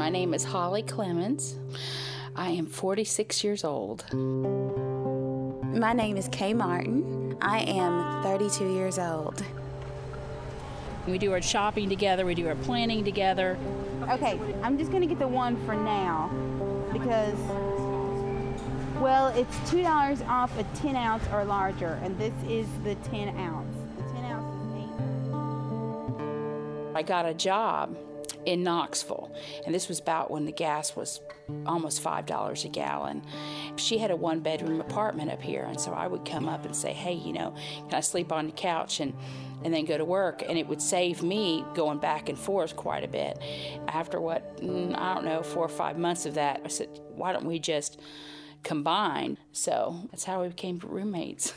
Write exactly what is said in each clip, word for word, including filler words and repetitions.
My name is Holly Clemens. I am forty-six years old. My name is Kay Martin. I am thirty-two years old. We do our shopping together, we do our planning together. Okay, I'm just gonna get the one for now because, well, it's two dollars off a ten ounce or larger, and this is the ten ounce. The ten ounce is eight. I got a job in Knoxville, and this was about when the gas was almost five dollars a gallon. She had a one-bedroom apartment up here, and so I would come up and say, hey, you know, can I sleep on the couch and, and then go to work? And it would save me going back and forth quite a bit. After what, I don't know, four or five months of that, I said, why don't we just combine? So that's how we became roommates.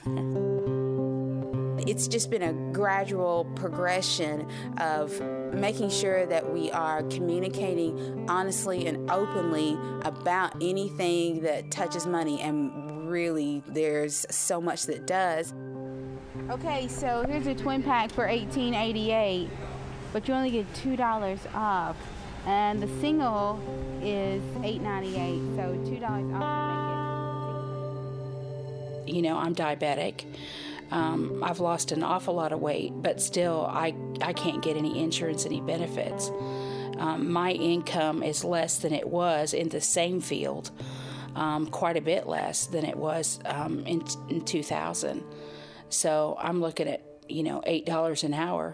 It's just been a gradual progression of making sure that we are communicating honestly and openly about anything that touches money, and really there's so much that does. Okay, so here's a twin pack for eighteen eighty-eight, but you only get two dollars off, and the single is eight ninety-eight, so two dollars off would make it. You know, I'm diabetic. Um, I've lost an awful lot of weight, but still I, I can't get any insurance, any benefits. Um, my income is less than it was in the same field, um, quite a bit less than it was um, in, in two thousand. So I'm looking at, you know, eight dollars an hour.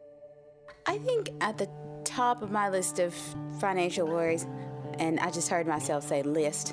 I think at the top of my list of financial worries, and I just heard myself say list,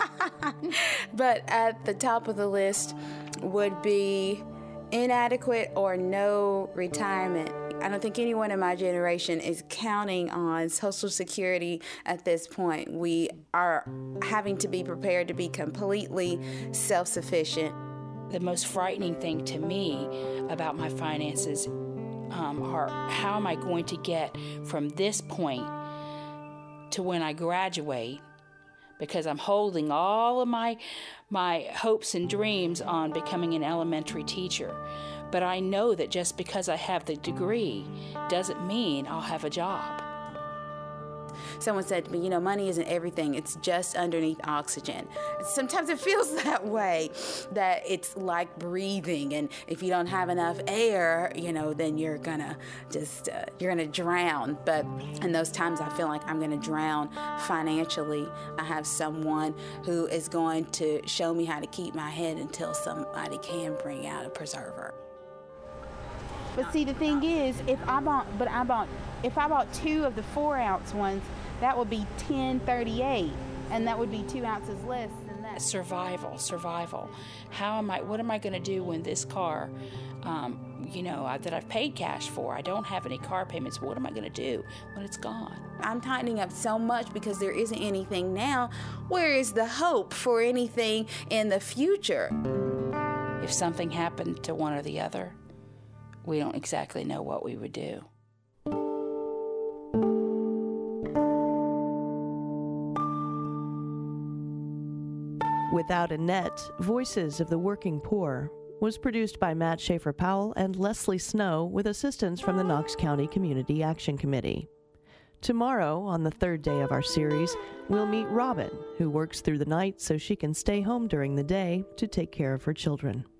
but at the top of the list would be inadequate or no retirement. I don't think anyone in my generation is counting on Social Security at this point. We are having to be prepared to be completely self-sufficient. The most frightening thing to me about my finances um, are how am I going to get from this point to when I graduate, because I'm holding all of my my hopes and dreams on becoming an elementary teacher. But I know that just because I have the degree doesn't mean I'll have a job. Someone said to me, you know, money isn't everything, it's just underneath oxygen. Sometimes it feels that way, that it's like breathing, and if you don't have enough air, you know, then you're gonna just, uh, you're gonna drown. But in those times I feel like I'm gonna drown financially. I have someone who is going to show me how to keep my head until somebody can bring out a preserver. But see, the thing is, if I bought, but I bought, if I bought two of the four ounce ones, that would be ten thirty-eight, and that would be two ounces less than that. Survival, survival. How am I? What am I going to do when this car, um, you know, I, that I've paid cash for, I don't have any car payments? What am I going to do when it's gone? I'm tightening up so much because there isn't anything now. Where is the hope for anything in the future? If something happened to one or the other, we don't exactly know what we would do. Without a Net, Voices of the Working Poor was produced by Matt Schaefer Powell and Leslie Snow with assistance from the Knox County Community Action Committee. Tomorrow, on the third day of our series, we'll meet Robin, who works through the night so she can stay home during the day to take care of her children.